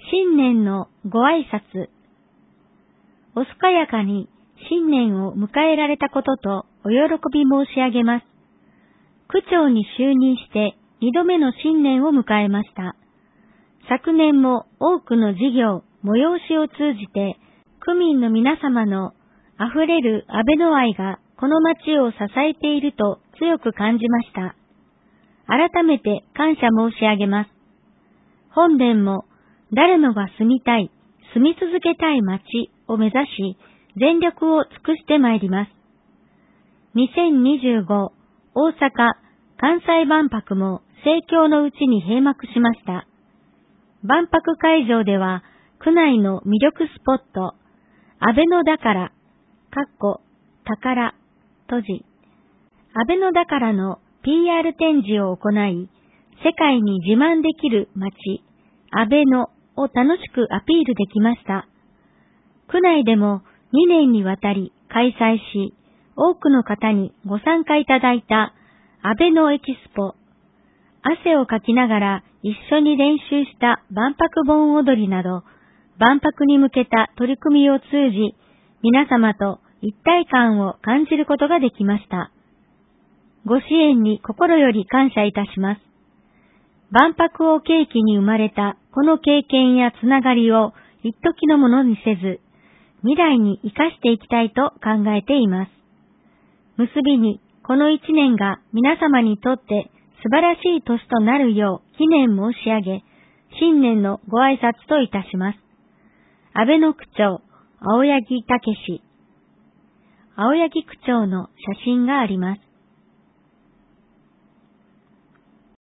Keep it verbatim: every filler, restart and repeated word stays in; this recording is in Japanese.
新年のご挨拶。お健やかに新年を迎えられたこととお喜び申し上げます。区長に就任して二度目の新年を迎えました。昨年も多くの事業、催しを通じて、区民の皆様の溢れる安倍の愛がこの町を支えていると強く感じました。改めて感謝申し上げます。本年も誰もが住みたい、住み続けたい町を目指し、全力を尽くしてまいります。にせんにじゅうご大阪・関西万博も盛況のうちに閉幕しました。万博会場では、区内の魅力スポット、安倍の宝、かっこ、宝、閉じ、安倍の宝の ピーアール 展示を行い、世界に自慢できる街、安倍のを楽しくアピールできました。区内でもにねんにわたり開催し、多くの方にご参加いただいた安倍のエキスポ、汗をかきながら一緒に練習した万博盆踊りなど、万博に向けた取り組みを通じ、皆様と一体感を感じることができました。ご支援に心より感謝いたします。万博を契機に生まれたこの経験やつながりを一時のものにせず、未来に生かしていきたいと考えています。結びに、この一年が皆様にとって素晴らしい年となるよう記念申し上げ、新年のご挨拶といたします。安倍の区長、青柳武。青柳区長の写真があります。